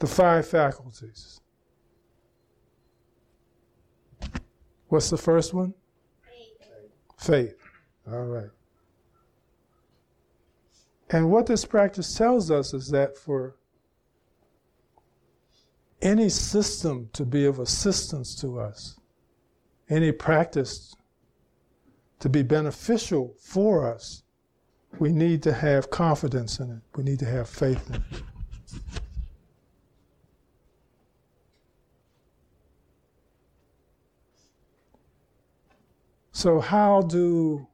the 5 faculties. What's the first one? Faith. All right. And what this practice tells us is that for any system to be of assistance to us, any practice to be beneficial for us, we need to have confidence in it. We need to have faith in it. So how do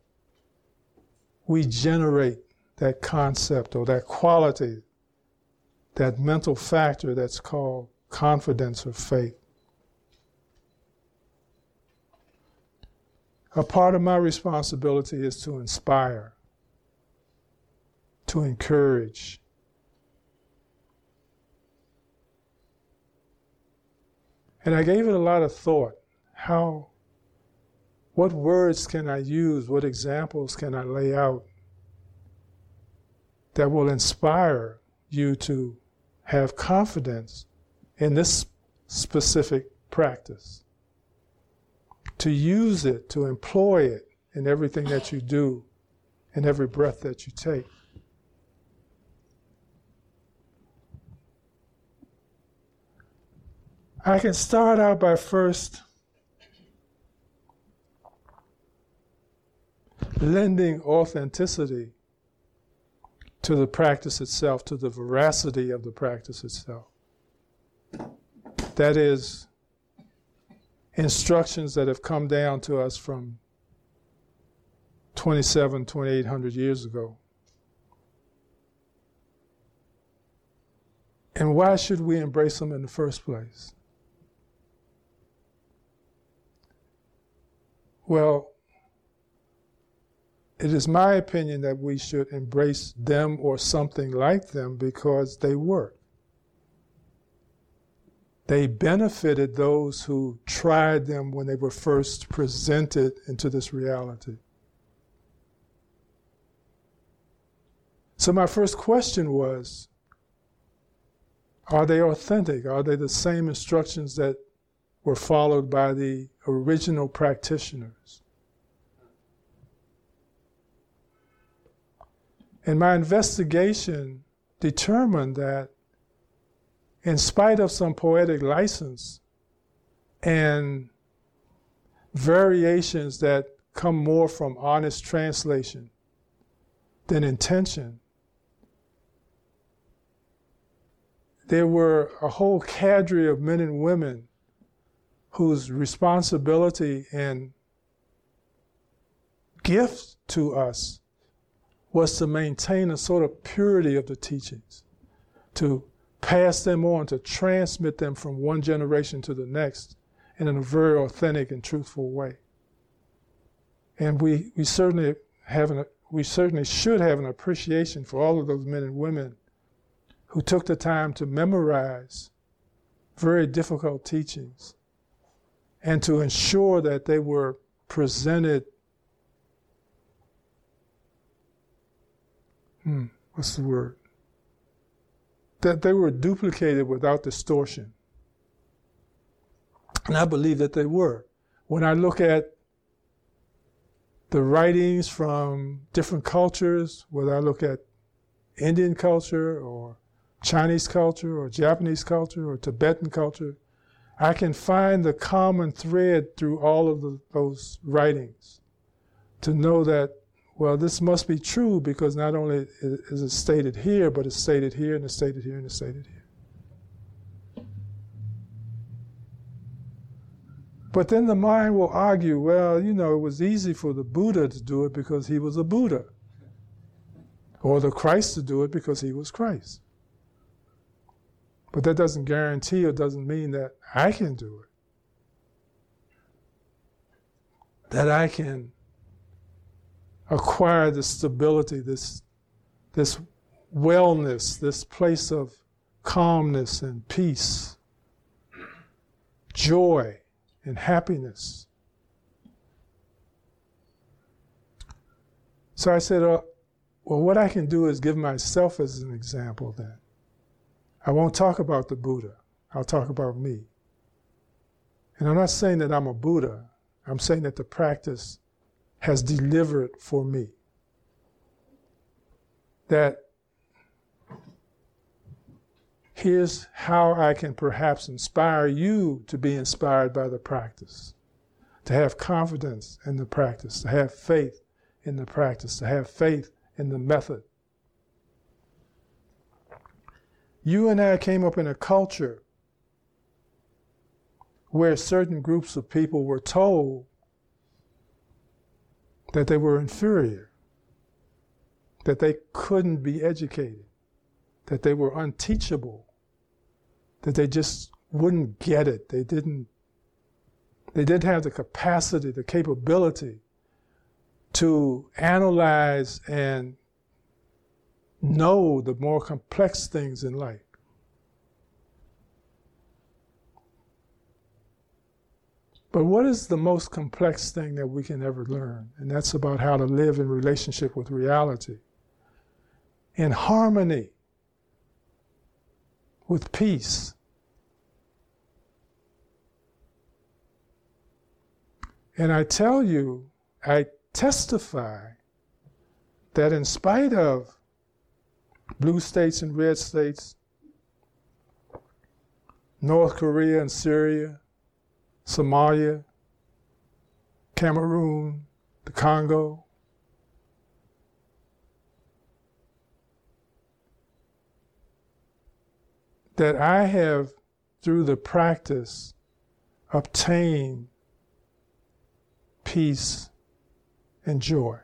we generate that concept or that quality, that mental factor that's called confidence or faith? A part of my responsibility is to inspire, to encourage. And I gave it a lot of thought. What words can I use? What examples can I lay out that will inspire you to have confidence in this specific practice? To use it, to employ it in everything that you do, in every breath that you take. I can start out by first lending authenticity to the practice itself, to the veracity of the practice itself. That is, instructions that have come down to us from 2,800 years ago. And why should we embrace them in the first place? Well, it is my opinion that we should embrace them or something like them because they work. They benefited those who tried them when they were first presented into this reality. So my first question was, are they authentic? Are they the same instructions that were followed by the original practitioners? And my investigation determined that in spite of some poetic license and variations that come more from honest translation than intention, there were a whole cadre of men and women whose responsibility and gift to us was to maintain a sort of purity of the teachings, to pass them on, to transmit them from one generation to the next in a very authentic and truthful way. And we certainly should have an appreciation for all of those men and women who took the time to memorize very difficult teachings and to ensure that they were presented, what's the word? That they were duplicated without distortion. And I believe that they were. When I look at the writings from different cultures, whether I look at Indian culture or Chinese culture or Japanese culture or Tibetan culture, I can find the common thread through all of those writings to know that, well, this must be true because not only is it stated here, but it's stated here and it's stated here and it's stated here. But then the mind will argue, well, it was easy for the Buddha to do it because he was a Buddha. Or the Christ to do it because he was Christ. But that doesn't guarantee or doesn't mean that I can do it. That I can acquire this stability, this wellness, this place of calmness and peace, joy and happiness. So I said, well, what I can do is give myself as an example then. I won't talk about the Buddha. I'll talk about me. And I'm not saying that I'm a Buddha. I'm saying that the practice has delivered for me. That here's how I can perhaps inspire you to be inspired by the practice, to have confidence in the practice, to have faith in the practice, to have faith in the method. You and I came up in a culture where certain groups of people were told that they were inferior, that they couldn't be educated, that they were unteachable, that they just wouldn't get it. They didn't have the capacity, the capability to analyze and know the more complex things in life. But what is the most complex thing that we can ever learn? And that's about how to live in relationship with reality, in harmony, with peace. And I tell you, I testify that in spite of blue states and red states, North Korea and Syria, Somalia, Cameroon, the Congo, that I have, through the practice, obtained peace and joy.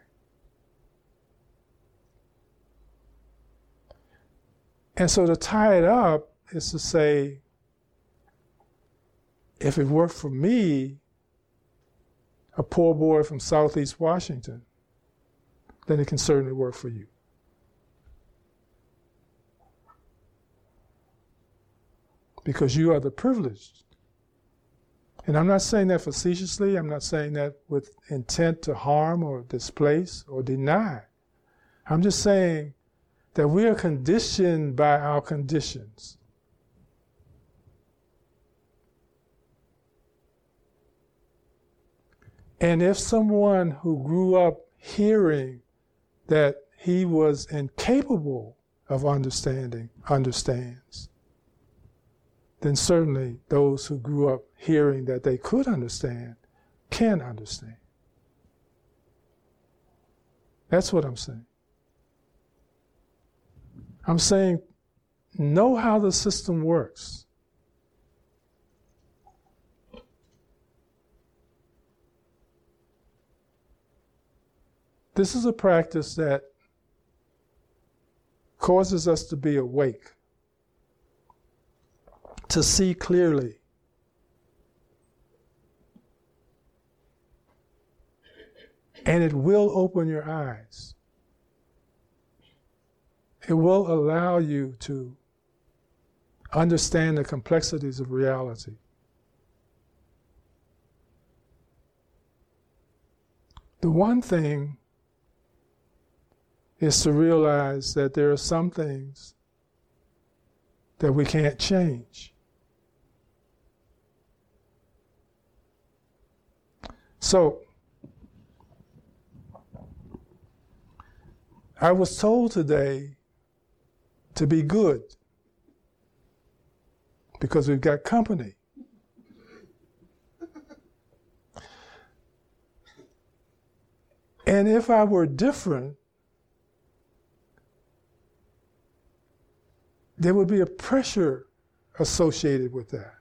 And so to tie it up is to say, if it worked for me, a poor boy from Southeast Washington, then it can certainly work for you. Because you are the privileged. And I'm not saying that facetiously. I'm not saying that with intent to harm or displace or deny. I'm just saying that we are conditioned by our conditions. And if someone who grew up hearing that he was incapable of understanding understands, then certainly those who grew up hearing that they could understand can understand. That's what I'm saying. I'm saying, know how the system works. This is a practice that causes us to be awake, to see clearly. And it will open your eyes. It will allow you to understand the complexities of reality. The one thing is to realize that there are some things that we can't change. So, I was told today to be good because we've got company. And if I were different, there would be a pressure associated with that.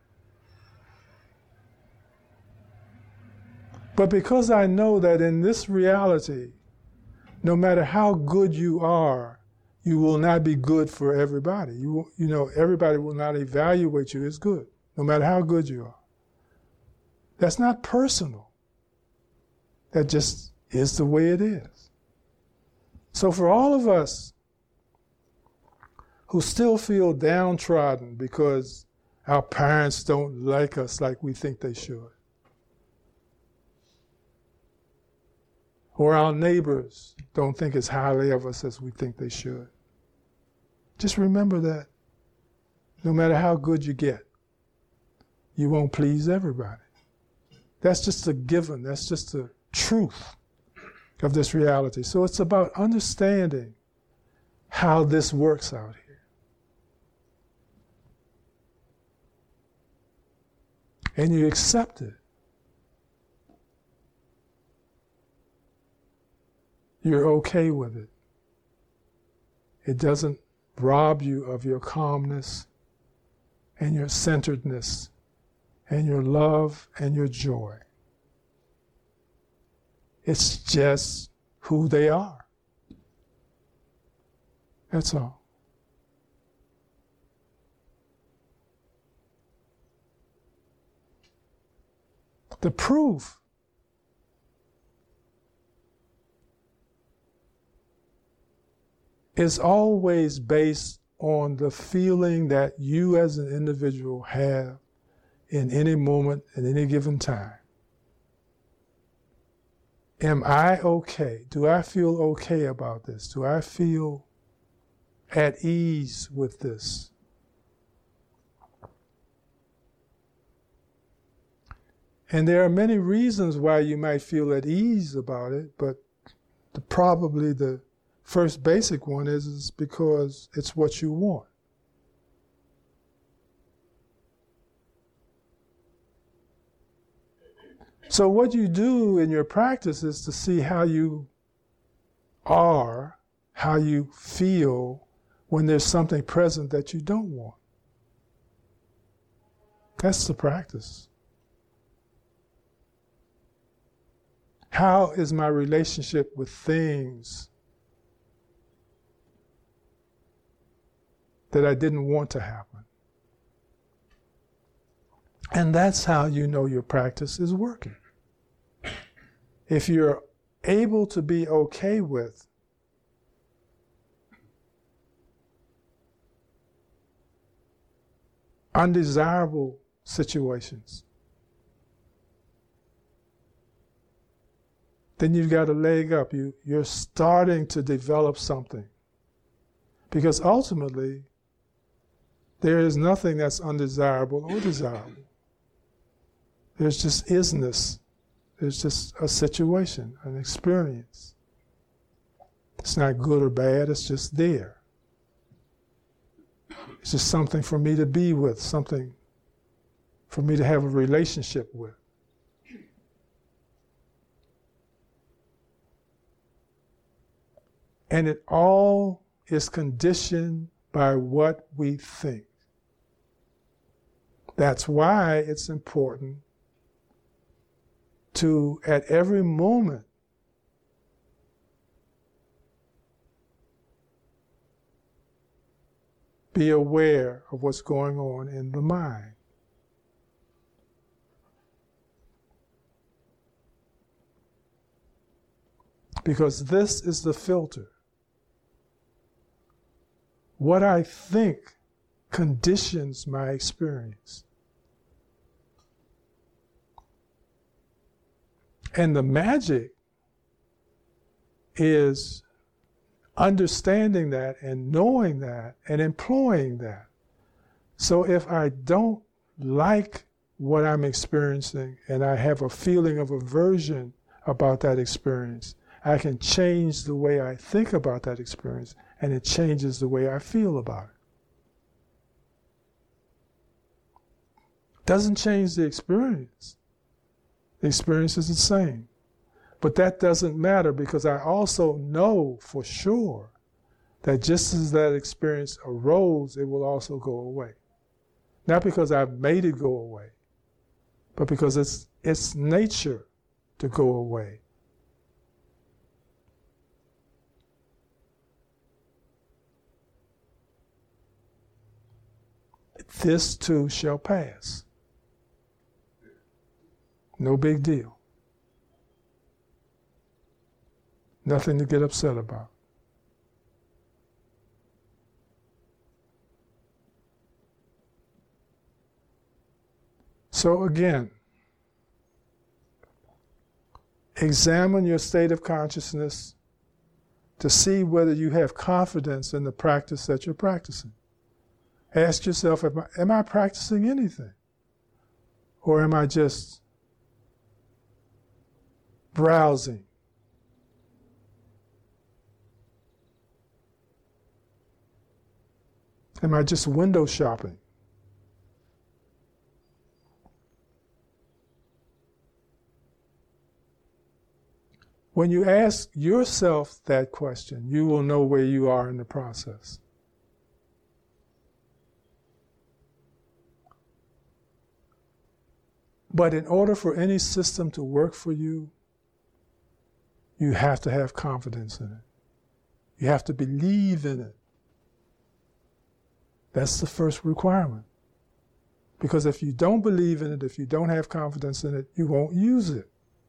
But because I know that in this reality, no matter how good you are, you will not be good for everybody. You know, everybody will not evaluate you as good, no matter how good you are. That's not personal. That just is the way it is. So for all of us who still feel downtrodden because our parents don't like us like we think they should, or our neighbors don't think as highly of us as we think they should, just remember that no matter how good you get, you won't please everybody. That's just a given. That's just the truth of this reality. So it's about understanding how this works out here. And you accept it. You're okay with it. It doesn't rob you of your calmness and your centeredness and your love and your joy. It's just who they are. That's all. The proof is always based on the feeling that you as an individual have in any moment, at any given time. Am I okay? Do I feel okay about this? Do I feel at ease with this? And there are many reasons why you might feel at ease about it, but probably the first basic one is because it's what you want. So what you do in your practice is to see how you are, how you feel when there's something present that you don't want. That's the practice. How is my relationship with things that I didn't want to happen? And that's how you know your practice is working. If you're able to be okay with undesirable situations, then you've got a leg up. You're starting to develop something. Because ultimately, there is nothing that's undesirable or desirable. There's just isness. There's just a situation, an experience. It's not good or bad, it's just there. It's just something for me to be with, something for me to have a relationship with. And it all is conditioned by what we think. That's why it's important to, at every moment, be aware of what's going on in the mind. Because this is the filter. What I think conditions my experience. And the magic is understanding that and knowing that and employing that. So if I don't like what I'm experiencing and I have a feeling of aversion about that experience, I can change the way I think about that experience, and it changes the way I feel about it. Doesn't change the experience. The experience is the same. But that doesn't matter because I also know for sure that just as that experience arose, it will also go away. Not because I've made it go away, but because it's nature to go away. This too shall pass. No big deal. Nothing to get upset about. So again, examine your state of consciousness to see whether you have confidence in the practice that you're practicing. Ask yourself, am I practicing anything? Or am I just browsing? Am I just window shopping? When you ask yourself that question, you will know where you are in the process. But in order for any system to work for you, you have to have confidence in it. You have to believe in it. That's the first requirement. Because if you don't believe in it, if you don't have confidence in it, you won't use it.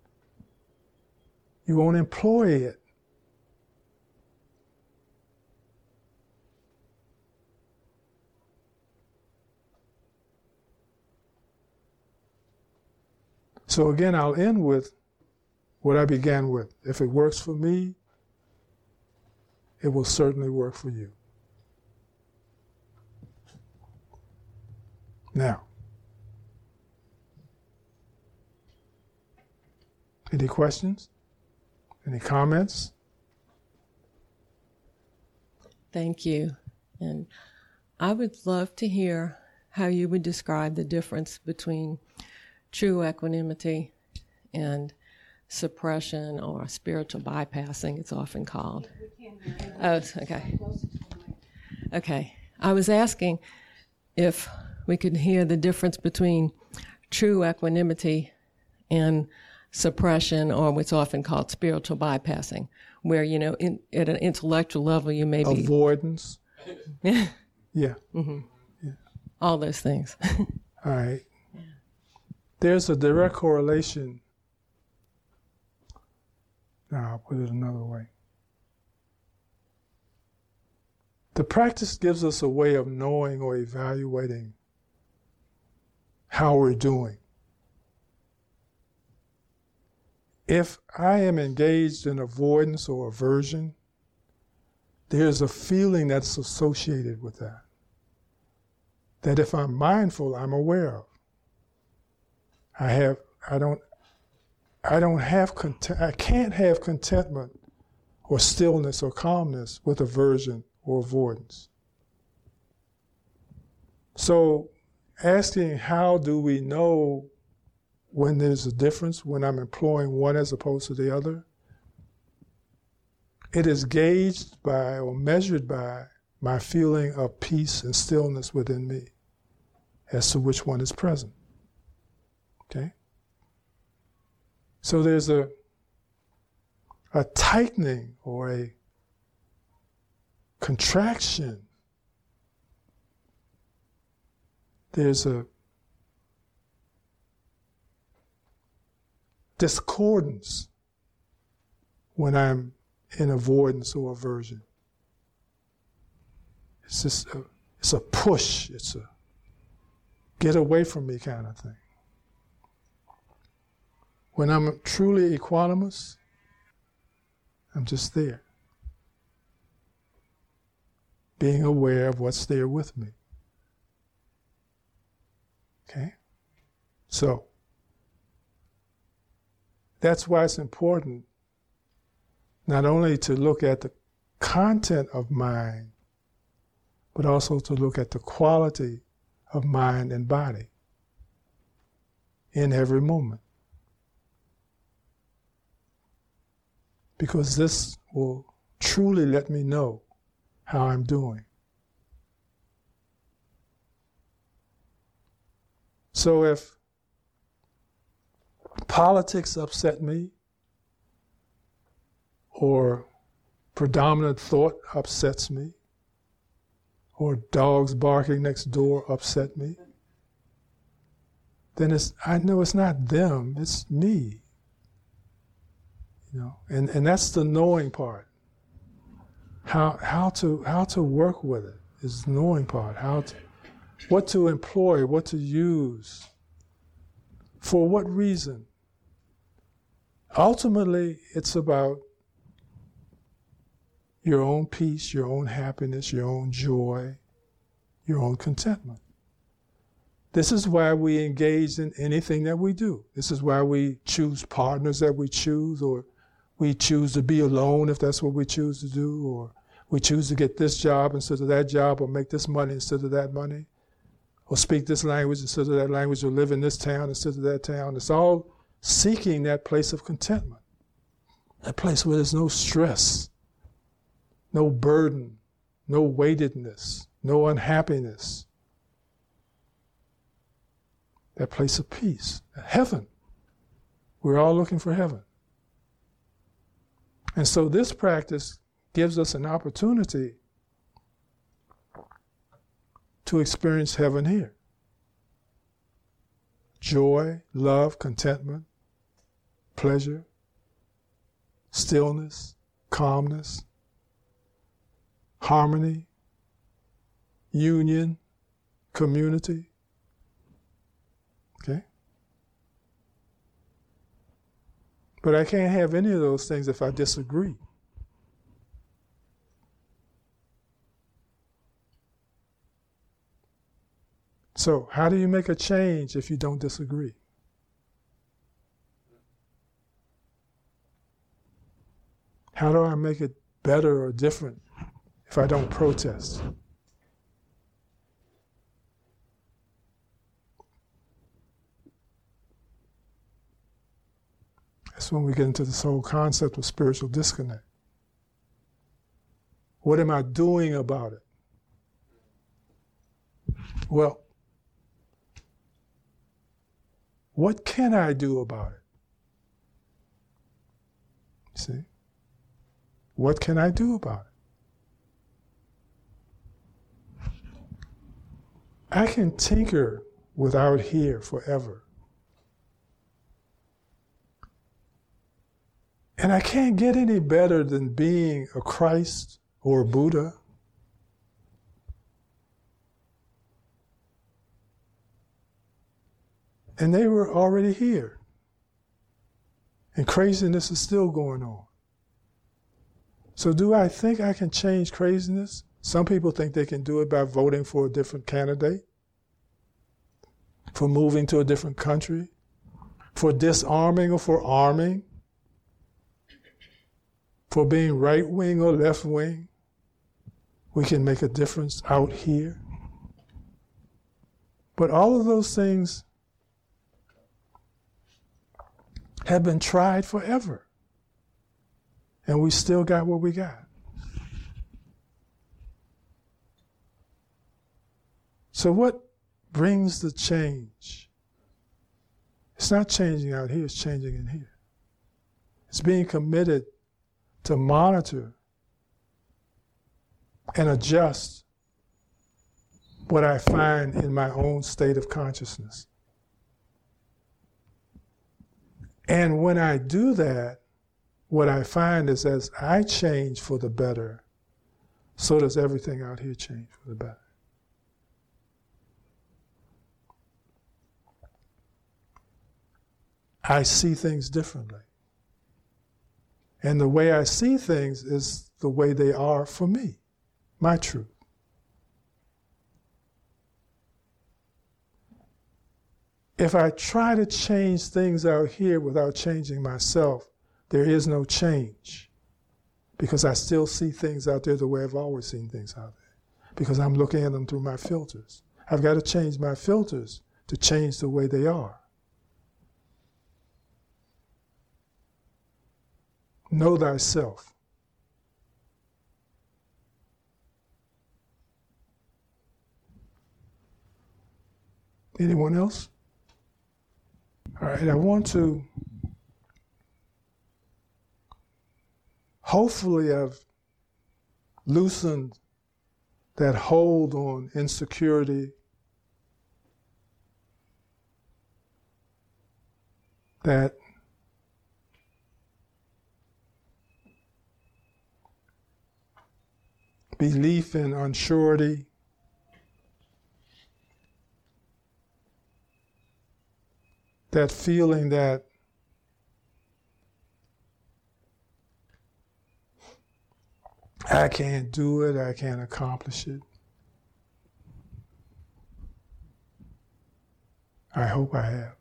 You won't employ it. So again, I'll end with what I began with. If it works for me, it will certainly work for you. Now, any questions? Any comments? Thank you. And I would love to hear how you would describe the difference between true equanimity and suppression, or spiritual bypassing, it's often called. Oh, okay. Okay. I was asking if we could hear the difference between true equanimity and suppression, or what's often called spiritual bypassing, where, at an intellectual level you may be... Avoidance. Yeah. Mm-hmm. Yeah. All those things. All right. Yeah. There's a direct correlation. Now, I'll put it another way. The practice gives us a way of knowing or evaluating how we're doing. If I am engaged in avoidance or aversion, there's a feeling that's associated with that. That if I'm mindful, I'm aware of. I can't have contentment or stillness or calmness with aversion or avoidance. So asking how do we know when there's a difference, when I'm employing one as opposed to the other, it is gauged by or measured by my feeling of peace and stillness within me as to which one is present. Okay? So there's a tightening or a contraction. There's a discordance when I'm in avoidance or aversion. It's just it's a push. It's a get away from me kind of thing. When I'm truly equanimous, I'm just there, being aware of what's there with me. Okay? So, that's why it's important not only to look at the content of mind, but also to look at the quality of mind and body in every moment. Because this will truly let me know how I'm doing. So if politics upset me, or predominant thought upsets me, or dogs barking next door upset me, then I know it's not them, it's me. And that's the knowing part. How to work with it is the knowing part. What to employ, what to use, for what reason. Ultimately, it's about your own peace, your own happiness, your own joy, your own contentment. This is why we engage in anything that we do. This is why we choose partners that we choose, or we choose to be alone if that's what we choose to do, or we choose to get this job instead of that job, or make this money instead of that money, or speak this language instead of that language, or live in this town instead of that town. It's all seeking that place of contentment, that place where there's no stress, no burden, no weightedness, no unhappiness. That place of peace, heaven. We're all looking for heaven. And so this practice gives us an opportunity to experience heaven here. Joy, love, contentment, pleasure, stillness, calmness, harmony, union, community. Okay? But I can't have any of those things if I disagree. So, how do you make a change if you don't disagree? How do I make it better or different if I don't protest? That's when we get into this whole concept of spiritual disconnect. What am I doing about it? Well, what can I do about it? See? What can I do about it? I can tinker without here forever. And I can't get any better than being a Christ or a Buddha. And they were already here. And craziness is still going on. So do I think I can change craziness? Some people think they can do it by voting for a different candidate, for moving to a different country, for disarming or for arming, for being right wing or left wing. We can make a difference out here. But all of those things have been tried forever. And we still got what we got. So what brings the change? It's not changing out here, it's changing in here. It's being committed to monitor and adjust what I find in my own state of consciousness. And when I do that, what I find is as I change for the better, so does everything out here change for the better. I see things differently. And the way I see things is the way they are for me, my truth. If I try to change things out here without changing myself, there is no change. Because I still see things out there the way I've always seen things out there. Because I'm looking at them through my filters. I've got to change my filters to change the way they are. Know thyself. Anyone else? All right, I want to, hopefully I've loosened that hold on insecurity, that belief in unsurety, that feeling that I can't do it, I can't accomplish it. I hope I have.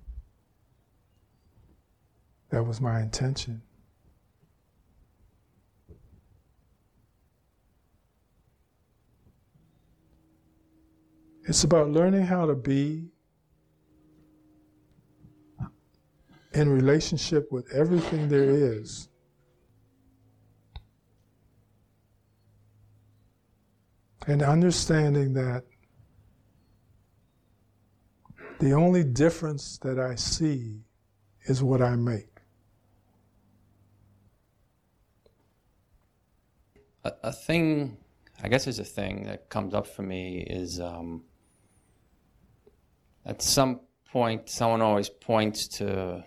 That was my intention. It's about learning how to be in relationship with everything there is. And understanding that the only difference that I see is what I make. A thing, I guess there's a thing that comes up for me is at some point someone always points to,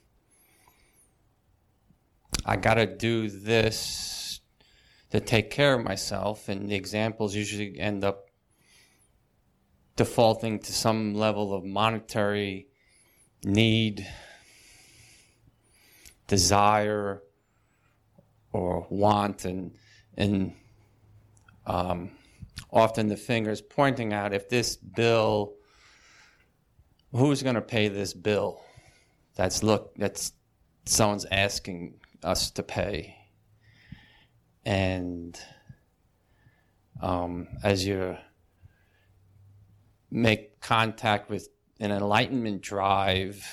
I gotta do this to take care of myself, and the examples usually end up defaulting to some level of monetary need, desire, or want, and often the finger's pointing out, if this bill, who's going to pay this bill? That's someone's asking us to pay. And as you make contact with an enlightenment drive,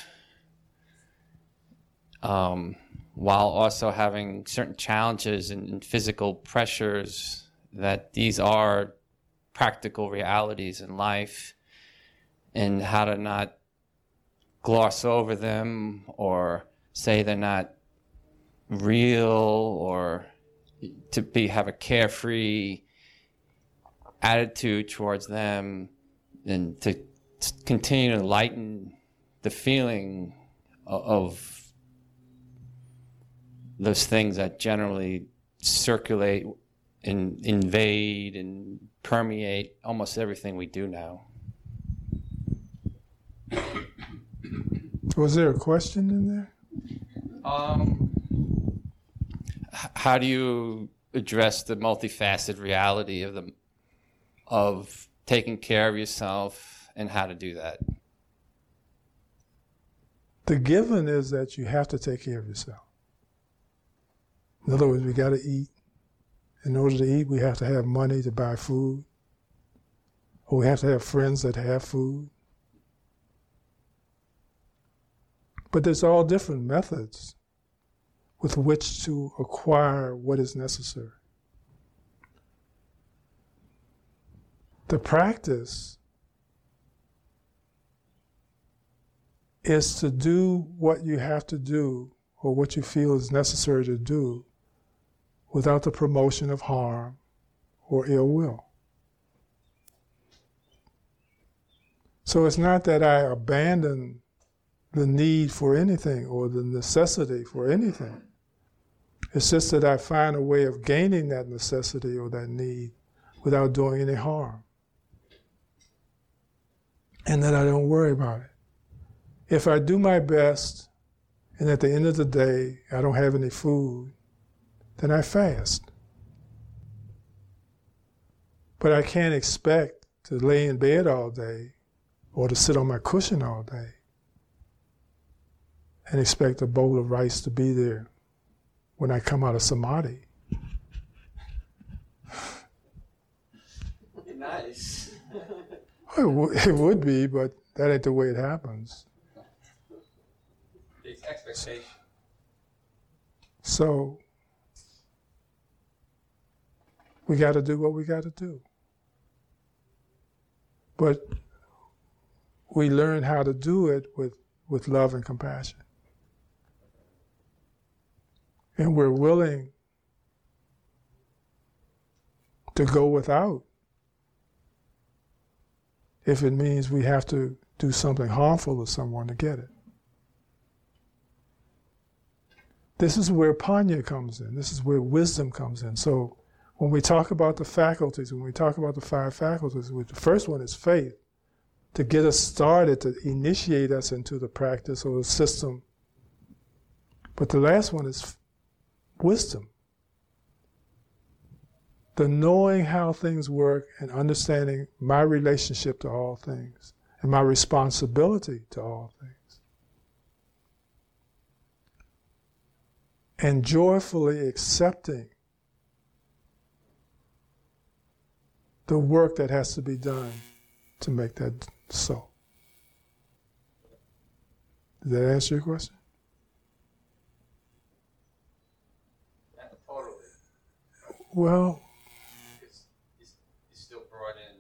while also having certain challenges and physical pressures, that these are practical realities in life, and how to not gloss over them or say they're not real, or to have a carefree attitude towards them, and to continue to lighten the feeling of those things that generally circulate and invade and permeate almost everything we do now. Was there a question in there? How do you address the multifaceted reality of taking care of yourself, and how to do that? The given is that you have to take care of yourself. In other words, we got to eat. In order to eat, we have to have money to buy food, or we have to have friends that have food. But there's all different methods with which to acquire what is necessary. The practice is to do what you have to do, or what you feel is necessary to do, without the promotion of harm or ill will. So it's not that I abandon the need for anything or the necessity for anything. It's just that I find a way of gaining that necessity or that need without doing any harm. And then I don't worry about it. If I do my best, and at the end of the day I don't have any food, then I fast. But I can't expect to lay in bed all day or to sit on my cushion all day and expect a bowl of rice to be there when I come out of samadhi. Nice. It would be, but that ain't the way it happens. It's expectation. So we got to do what we got to do. But we learn how to do it with love and compassion. And we're willing to go without if it means we have to do something harmful to someone to get it. This is where panya comes in. This is where wisdom comes in. So when we talk about the faculties, when we talk about the 5 faculties, the first one is faith, to get us started, to initiate us into the practice or the system. But the last one is wisdom. The knowing how things work and understanding my relationship to all things and my responsibility to all things. And joyfully accepting the work that has to be done to make that so. Does that answer your question? Totally. Well, you still brought in.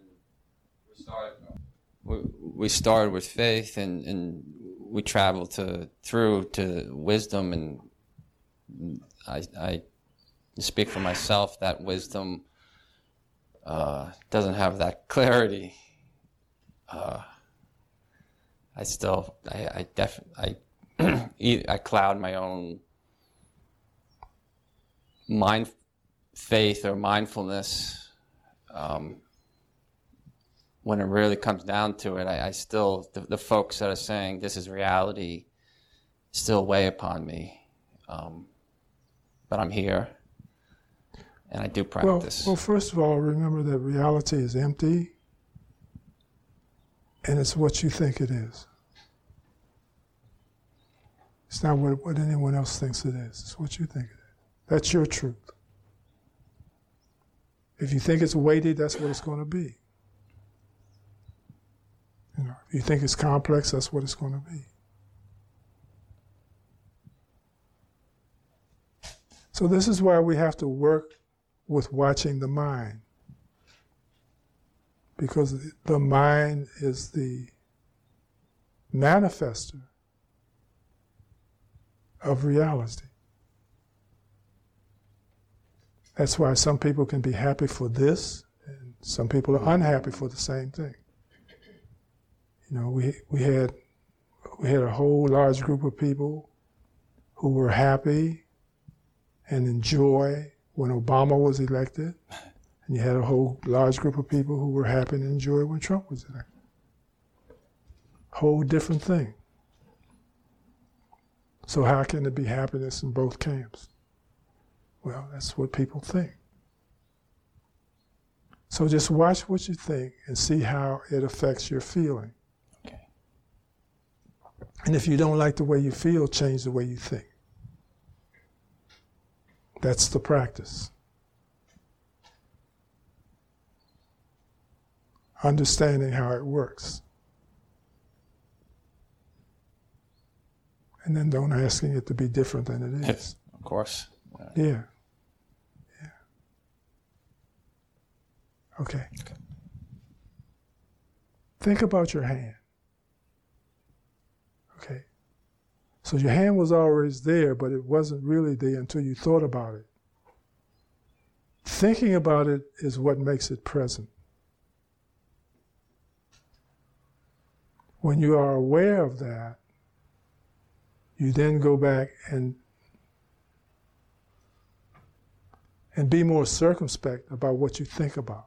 We started with faith, and we traveled through to wisdom, and I speak for myself. That wisdom doesn't have that clarity. I cloud my own faith or mindfulness. When it really comes down to it, I still, the folks that are saying this is reality still weigh upon me. But I'm here, and I do practice. Well, first of all, remember that reality is empty, and it's what you think it is. It's not what anyone else thinks it is. It's what you think it is. That's your truth. If you think it's weighty, that's what it's going to be. You know, if you think it's complex, that's what it's going to be. So this is why we have to work with watching the mind. Because the mind is the manifester of reality. That's why some people can be happy for this, and some people are unhappy for the same thing. You know, we had a whole large group of people who were happy and enjoy when Obama was elected, and you had a whole large group of people who were happy and enjoy when Trump was elected. Whole different thing. So how can there be happiness in both camps? Well, that's what people think. So just watch what you think and see how it affects your feeling. Okay. And if you don't like the way you feel, change the way you think. That's the practice. Understanding how it works. And then don't asking it to be different than it is. Of course. Yeah. Yeah. Okay. Think about your hand. Okay. So your hand was always there, but it wasn't really there until you thought about it. Thinking about it is what makes it present. When you are aware of that, you then go back and be more circumspect about what you think about.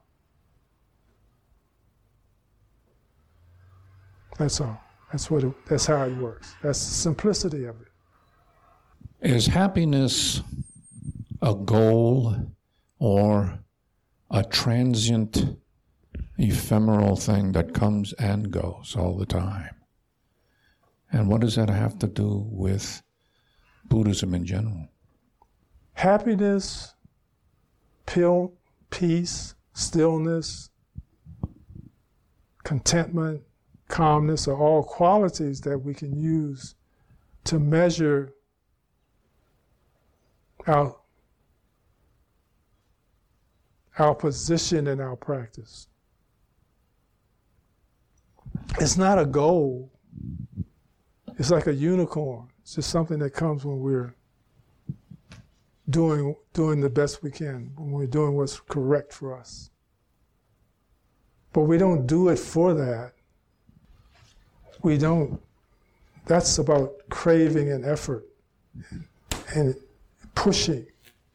That's all. That's how it works. That's the simplicity of it. Is happiness a goal or a transient, ephemeral thing that comes and goes all the time? And what does that have to do with Buddhism in general? Happiness, peace, stillness, contentment, calmness are all qualities that we can use to measure our position in our practice. It's not a goal. It's like a unicorn. It's just something that comes when we're doing the best we can, when we're doing what's correct for us. But we don't do it for that. That's about craving and effort and pushing.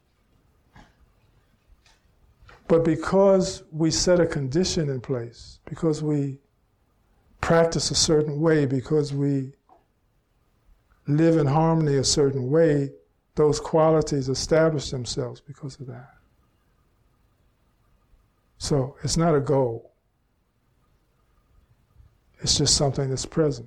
But because we set a condition in place, because we practice a certain way, because we live in harmony a certain way, those qualities establish themselves because of that. So it's not a goal. It's just something that's present.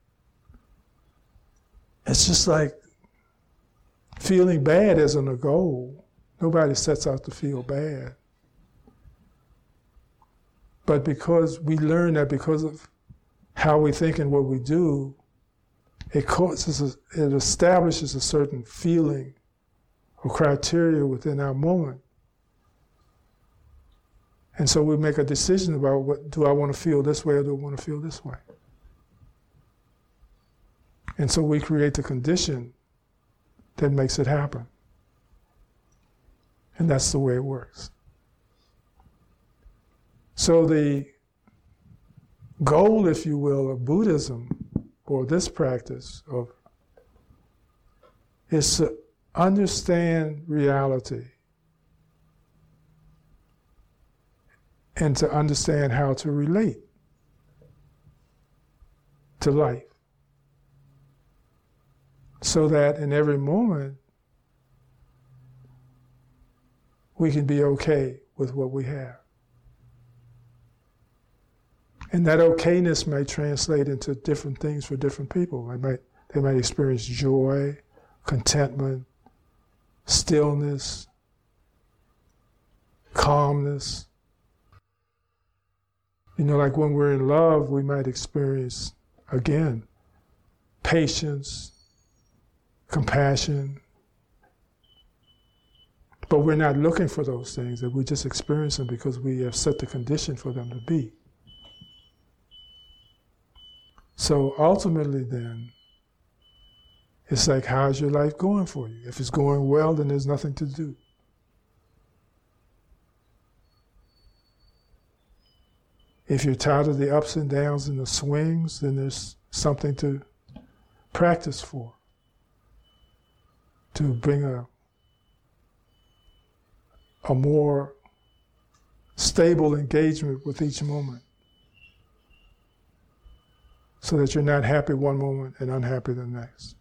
It's just like feeling bad isn't a goal. Nobody sets out to feel bad. But because we learn that because of how we think and what we do, it establishes a certain feeling or criteria within our moment. And so we make a decision about what do I want to feel this way or do I want to feel this way. And so we create the condition that makes it happen. And that's the way it works. So the goal, if you will, of Buddhism, or this practice is to understand reality and to understand how to relate to life, so that in every moment we can be okay with what we have. And that okayness may translate into different things for different people. They might experience joy, contentment, stillness, calmness. You know, like when we're in love, we might experience, again, patience, compassion. But we're not looking for those things, that we just experience them because we have set the condition for them to be. So ultimately then, it's like, how's your life going for you? If it's going well, then there's nothing to do. If you're tired of the ups and downs and the swings, then there's something to practice for, to bring a more stable engagement with each moment, so that you're not happy one moment and unhappy the next.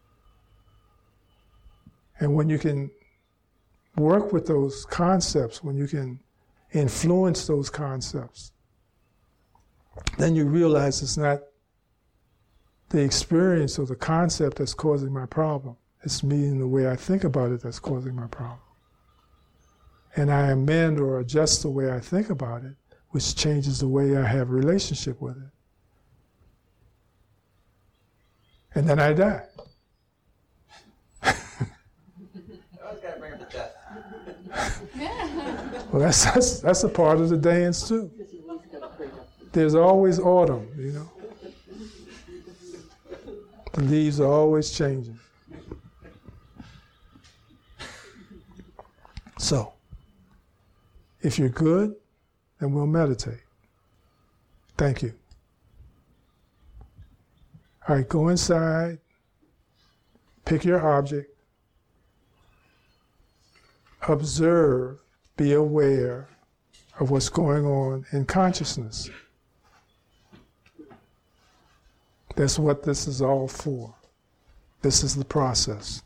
And when you can work with those concepts, when you can influence those concepts, then you realize it's not the experience or the concept that's causing my problem. It's me and the way I think about it that's causing my problem. And I amend or adjust the way I think about it, which changes the way I have a relationship with it. And then I die. I always got to bring up the death. Well, that's a part of the dance too. There's always autumn, you know. The leaves are always changing. So, if you're good, then we'll meditate. Thank you. All right, go inside, pick your object, observe, be aware of what's going on in consciousness. That's what this is all for. This is the process.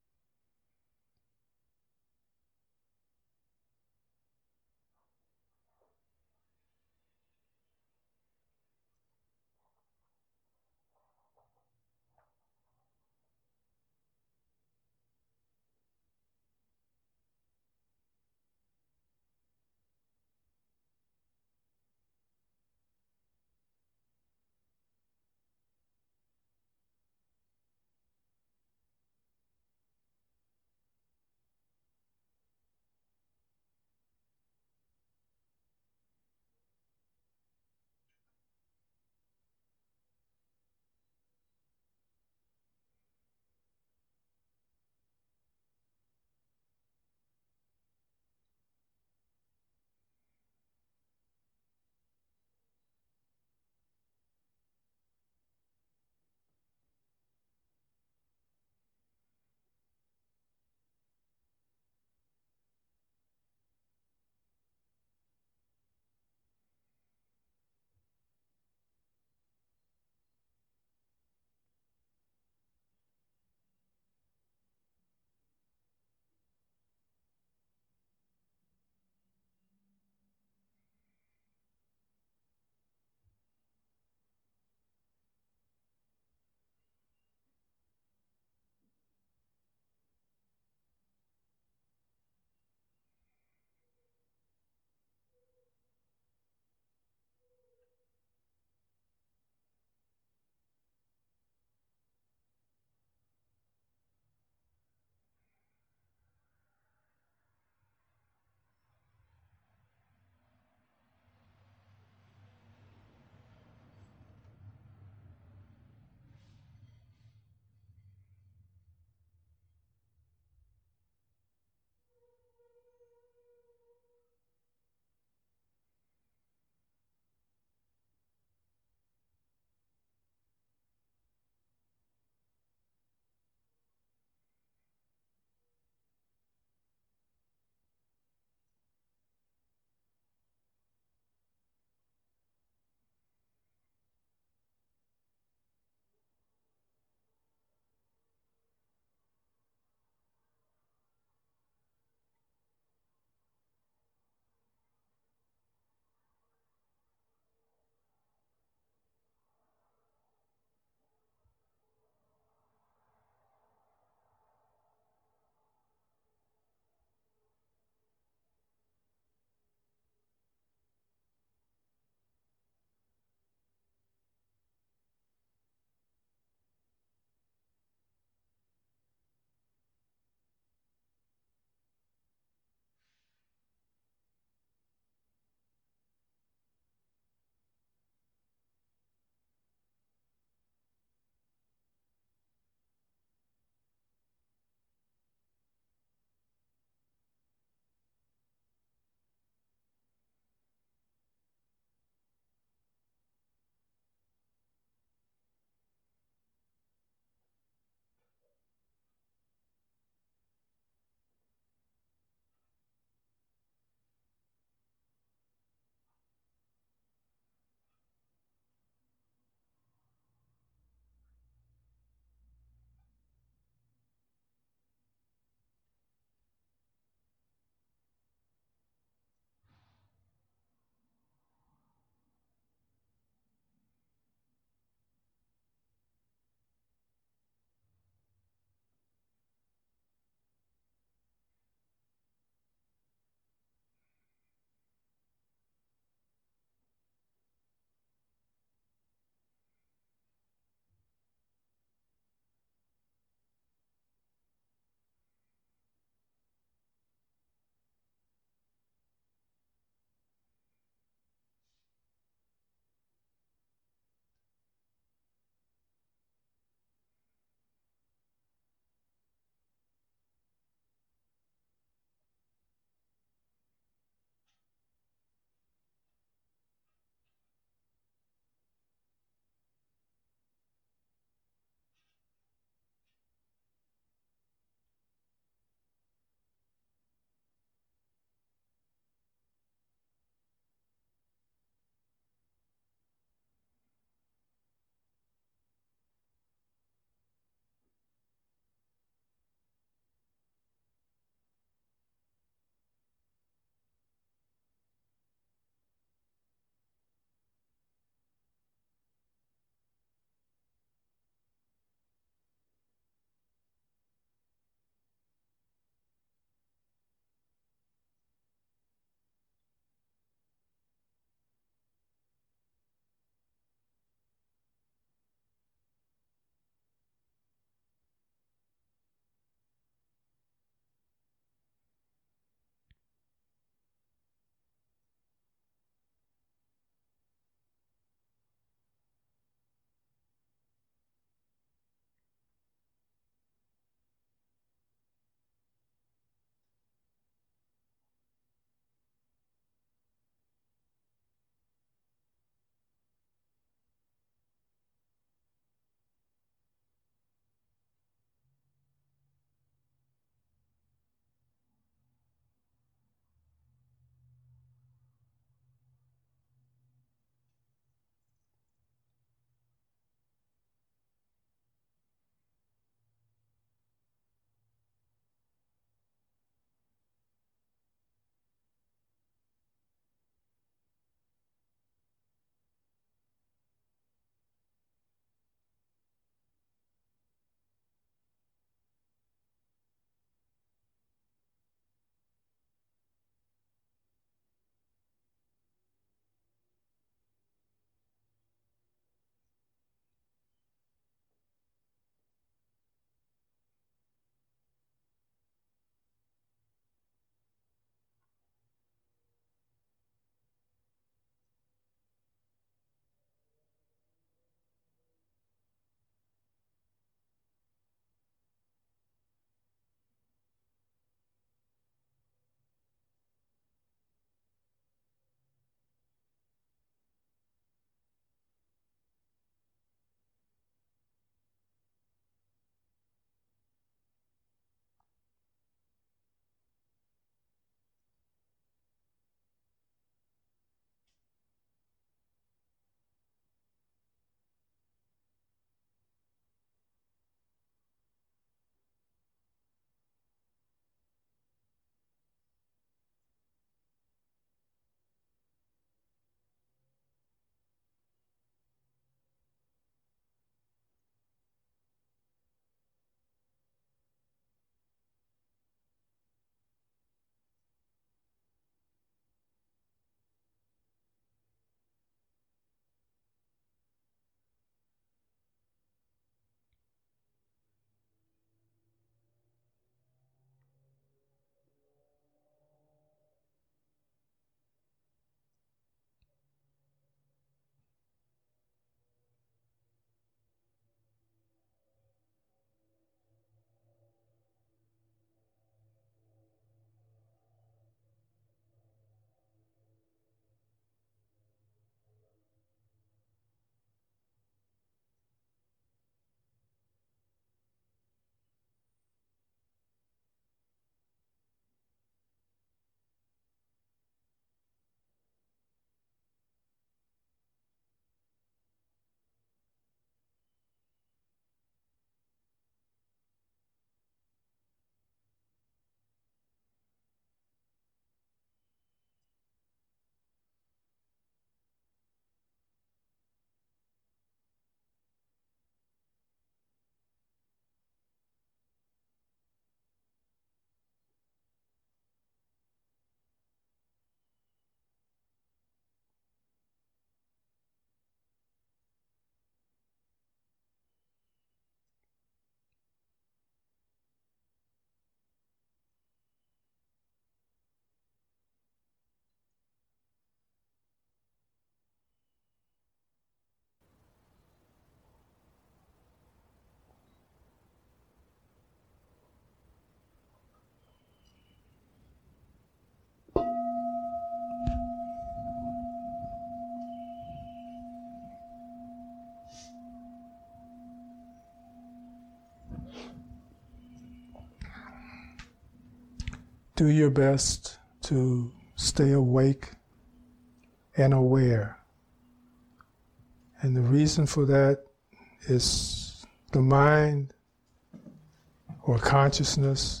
do your best to stay awake and aware. And the reason for that is the mind or consciousness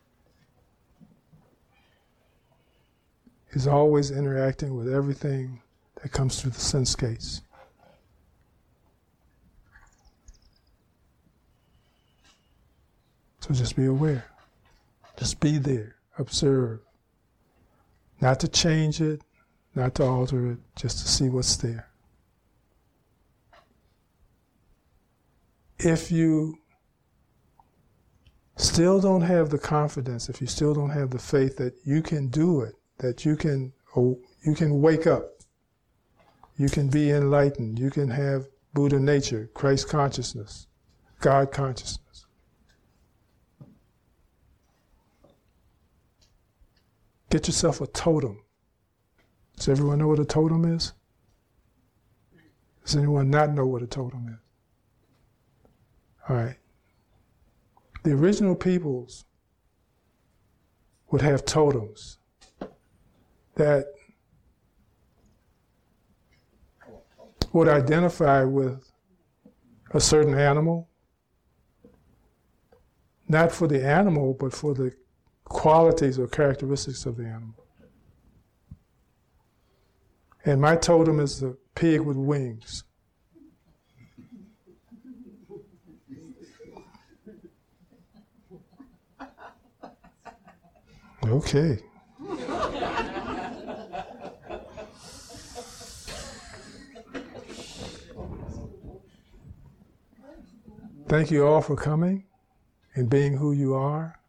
is always interacting with everything that comes through the sense gates. So just be aware. Just be there. Observe. Not to change it, not to alter it, just to see what's there. If you still don't have the confidence, if you still don't have the faith that you can do it, that you can wake up, you can be enlightened, you can have Buddha nature, Christ consciousness, God consciousness. Get yourself a totem. Does everyone know what a totem is? Does anyone not know what a totem is? All right. The original peoples would have totems that would identify with a certain animal, not for the animal, but for the qualities or characteristics of the animal. And my totem is the pig with wings. Okay. Thank you all for coming and being who you are.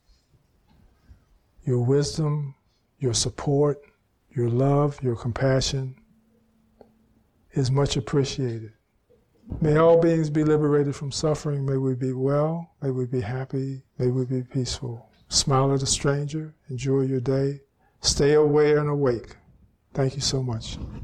Your wisdom, your support, your love, your compassion is much appreciated. May all beings be liberated from suffering. May we be well. May we be happy. May we be peaceful. Smile at a stranger. Enjoy your day. Stay aware and awake. Thank you so much.